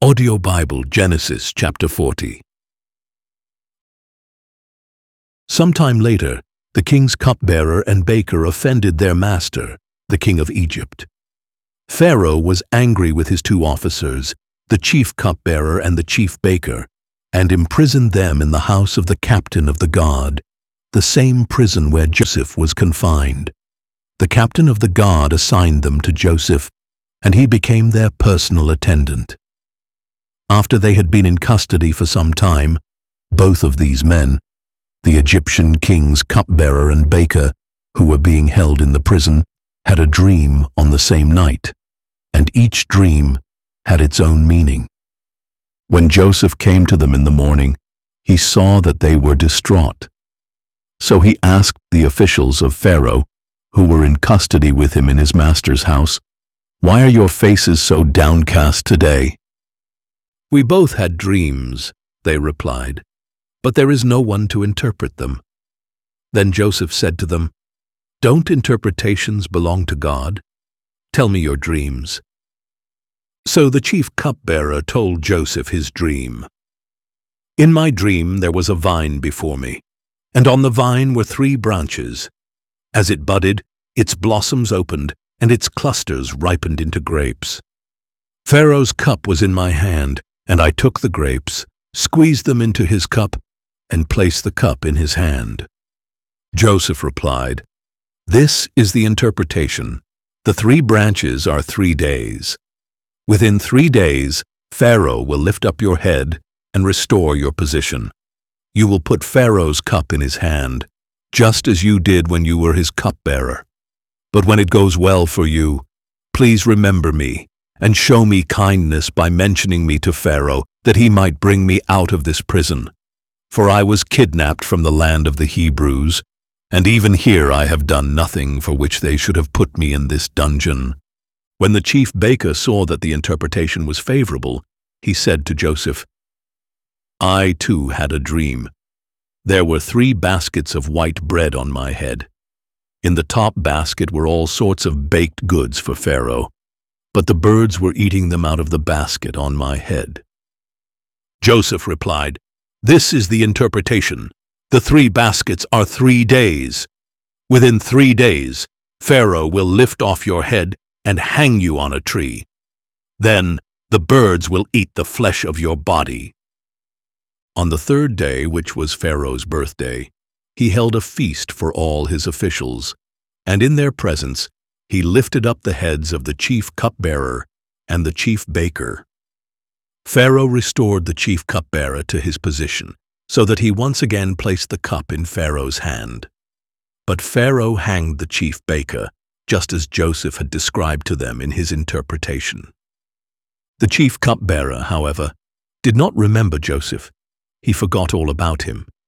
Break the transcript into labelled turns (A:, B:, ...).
A: Audio Bible, Genesis chapter 40. Sometime later, the king's cupbearer and baker offended their master, the king of Egypt. Pharaoh was angry with his two officers, the chief cupbearer and the chief baker, and imprisoned them in the house of the captain of the guard, the same prison where Joseph was confined. The captain of the guard assigned them to Joseph, and he became their personal attendant. After they had been in custody for some time, both of these men, the Egyptian king's cupbearer and baker, who were being held in the prison, had a dream on the same night, and each dream had its own meaning. When Joseph came to them in the morning, he saw that they were distraught. So he asked the officials of Pharaoh, who were in custody with him in his master's house, "Why are your faces so downcast today?" "We both had dreams," they replied, "but there is no one to interpret them." Then Joseph said to them, "Don't interpretations belong to God? Tell me your dreams." So the chief cupbearer told Joseph his dream. "In my dream there was a vine before me, and on the vine were 3 branches. As it budded, its blossoms opened, and its clusters ripened into grapes. Pharaoh's cup was in my hand, and I took the grapes, squeezed them into his cup, and placed the cup in his hand." Joseph replied, "This is the interpretation. The 3 branches are 3 days. Within 3 days, Pharaoh will lift up your head and restore your position. You will put Pharaoh's cup in his hand, just as you did when you were his cupbearer. But when it goes well for you, please remember me and show me kindness by mentioning me to Pharaoh, that he might bring me out of this prison. For I was kidnapped from the land of the Hebrews, and even here I have done nothing for which they should have put me in this dungeon." When the chief baker saw that the interpretation was favorable, he said to Joseph, "I too had a dream. There were 3 baskets of white bread on my head. In the top basket were all sorts of baked goods for Pharaoh, but the birds were eating them out of the basket on my head." Joseph replied, "This is the interpretation. The 3 baskets are 3 days. Within 3 days, Pharaoh will lift off your head and hang you on a tree. Then the birds will eat the flesh of your body." On the 3rd day, which was Pharaoh's birthday, he held a feast for all his officials, and in their presence he lifted up the heads of the chief cupbearer and the chief baker. Pharaoh restored the chief cupbearer to his position, so that he once again placed the cup in Pharaoh's hand. But Pharaoh hanged the chief baker, just as Joseph had described to them in his interpretation. The chief cupbearer, however, did not remember Joseph. He forgot all about him.